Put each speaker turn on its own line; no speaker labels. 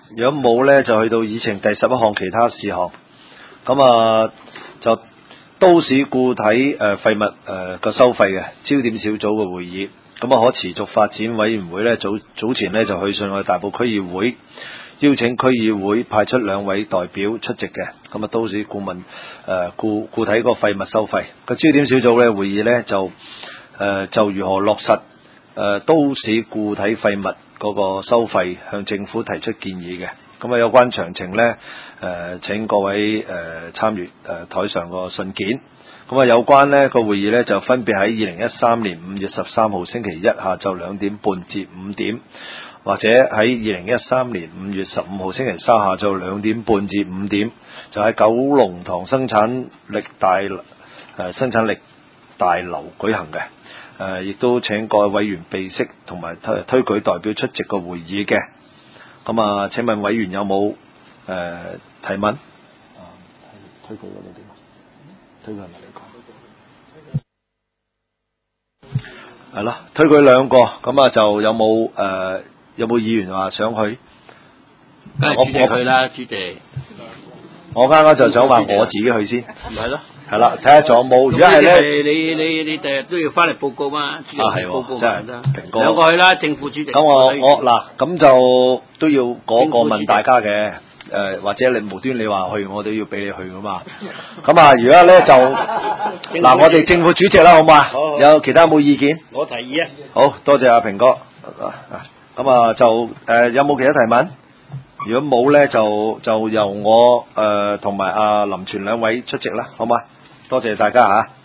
如果冇咧，就去到議程第11項其他事項。咁就都市固體廢物個收費嘅焦點小組嘅會議。咁可持續發展委員會咧早前咧就去信我哋大埔區議會，邀請區議會派出2位代表出席嘅。咁都市顧問固體嗰個廢物收費個焦點小組咧會議咧就如何落實都市固體廢物嗰個收費向政府提出建議嘅。咁有關詳情咧請各位參閱台上個信件。咁有關呢個會議咧就分別喺2013年5月13號星期一下晝2點半至5點，或者喺2013年5月15號星期三下晝2點半至5點，就喺九龍塘生產力大樓舉行嘅。亦都請各位委員備悉同埋推舉代表出席個會議嘅。咁請問委員有冇提問？推舉嗰度點？推舉係咪你講？係咯，推舉2個，咁就有冇議員話想去？
我去啦，主席。
我啱啱就想話我自己去先。
係咯。係
啦，睇下仲有冇。如果係咧，
你第日都要翻嚟報告嘛？
係
報告
真係蘋果。
2個去啦，政府主席。
咁我嗱，咁就都要嗰個問大家嘅。或者你無端你話去，我都要俾你去噶嘛。咁如果咧就嗱，我哋政府主席啦，好嘛？好。有其他有冇意見？
我提議啊。
好多謝阿平哥。咁就有冇其他提問？如果冇咧，就由我同埋阿林全2位出席啦，好嘛？多謝大家嚇。